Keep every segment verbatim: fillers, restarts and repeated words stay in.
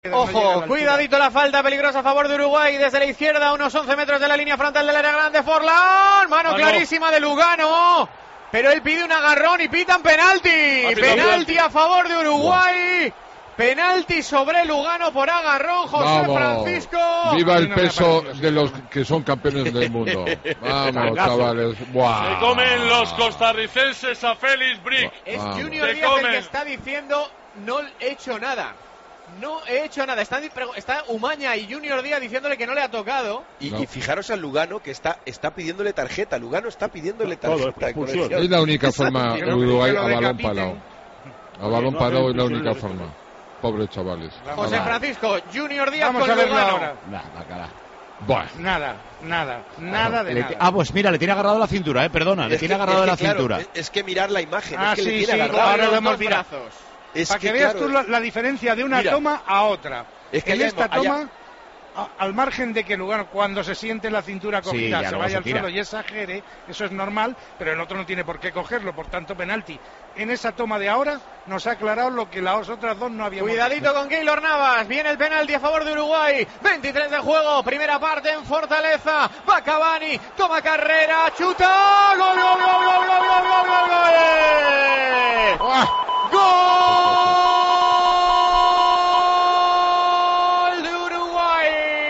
Ojo, cuidadito la falta peligrosa a favor de Uruguay desde la izquierda, a unos once metros de la línea frontal del área grande. Forlán, mano clarísima de Lugano, pero él pide un agarrón y pitan penalti. Penalti a favor de Uruguay. Penalti sobre Lugano por agarrón, José Vamos. Francisco. Viva el peso de los que son campeones del mundo. Vamos, chavales. Buah. Se comen los costarricenses a Félix Brick. Es Vamos. Junior Se Díaz el comen. que está diciendo no he hecho nada. No he hecho nada. Está, está Umaña y Junior Díaz diciéndole que no le ha tocado. Y, No. y fijaros a Lugano que está, está pidiéndole tarjeta. Lugano está pidiéndole tarjeta. Es la única forma de Uruguay a balón parado. A balón parado es la única forma. Pobres chavales. José Francisco, Junior Díaz Vamos con a verlo Lugano. ahora. Nada, cara. Buah. Nada, nada, nada de Le- nada. Ah, pues mira, le tiene agarrado la cintura, eh, perdona, le Es tiene que- agarrado es que, la claro, cintura. Es, es que mirar la imagen, Ah, es que sí, le tiene sí, agarrado. ahora lo Los hemos dos mirado. brazos. Es Para que, que, veas claro, tú la, la diferencia de una Mira. toma a otra. Es que en haya- esta haya- toma, a- al margen de que Lugano, cuando se siente la cintura Sí, cogida, ya se luego vaya se al tira. suelo y exagere, eso es normal, pero el otro no tiene por qué cogerlo, por tanto penalti. En esa toma de ahora nos ha aclarado lo que las otras dos no habíamos Cuidadito con Keylor Navas, viene el penalti a favor de Uruguay, veintitrés de juego, primera parte en Fortaleza, va Cavani, toma carrera, chuta, gol, gol, gol, gol, gol, gol, gol, gol, gol, gol de Uruguay,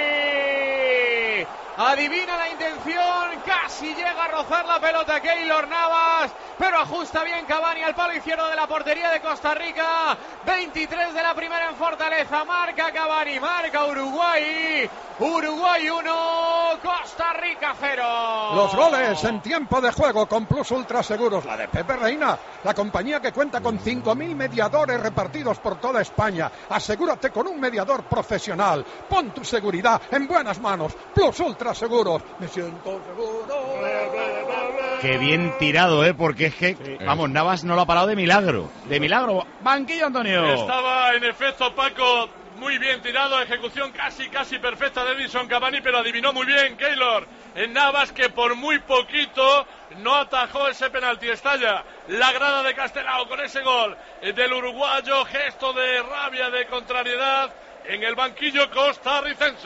adivina la intención, casi llega a rozar la pelota Keylor Navas, pero ajusta bien Cavani al palo izquierdo de la portería de Costa Rica. veintitrés de la primera en Fortaleza, marca Cavani, marca Uruguay. Uruguay uno, Costa Rica cero. Los goles en tiempo de juego con Plus Ultra Seguros, la de Pepe Reina, la compañía que cuenta con cinco mil mediadores repartidos por toda España. Asegúrate con un mediador profesional. Pon tu seguridad en buenas manos. Plus Ultra Seguros. Me siento seguro. Qué bien tirado, eh, porque es que, vamos, Navas no lo ha parado de milagro. De milagro. Banquillo, Antonio. Estaba en efecto Paco muy bien tirado, ejecución casi casi perfecta de Edinson Cavani, pero adivinó muy bien Keylor en Navas, que por muy poquito no atajó ese penalti. Estalla la grada de Castelao con ese gol del uruguayo, gesto de rabia, de contrariedad en el banquillo costarricense.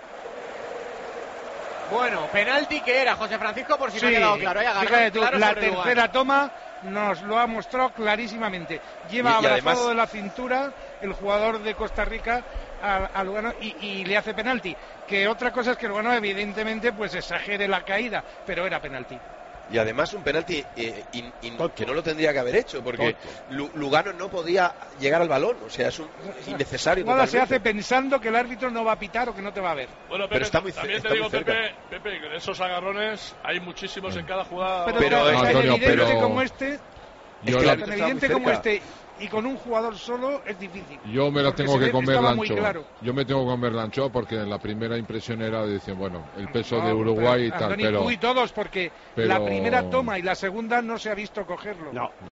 Bueno, penalti que era, José Francisco, por si no ha Sí, quedado claro. Hay agarrón fíjate tú, claro la sobre tercera Lugano. toma nos lo ha mostrado clarísimamente. Lleva Y- y abrazado además- de la cintura el jugador de Costa Rica a, a Lugano y, y le hace penalti. Que otra cosa es que Lugano evidentemente pues exagere la caída, pero era penalti. Y además un penalti eh, in- in- que no lo tendría que haber hecho, porque Lu- Lugano no podía llegar al balón, o sea, es un innecesario. Nada se totalmente. hace pensando que el árbitro no va a pitar o que no te va a ver. Bueno, Pepe, Pero está muy ce- también está te digo, muy cerca. Pepe, Pepe, que de esos agarrones hay muchísimos en cada jugada. Pero, Pero, tan- eh, tan Antonio, evidente pero- como este, Yo, que la- la- tan Está evidente muy como cerca. este y con un jugador solo es difícil. yo me la Porque tengo se que ve- comer estaba la muy anchoa. claro. Yo me tengo que comer la anchoa porque la primera impresión era de decir, bueno, el peso de No, Uruguay y pero, tal, Antoni, pero... tú y todos, porque pero- la primera toma y la segunda no se ha visto cogerlo. No.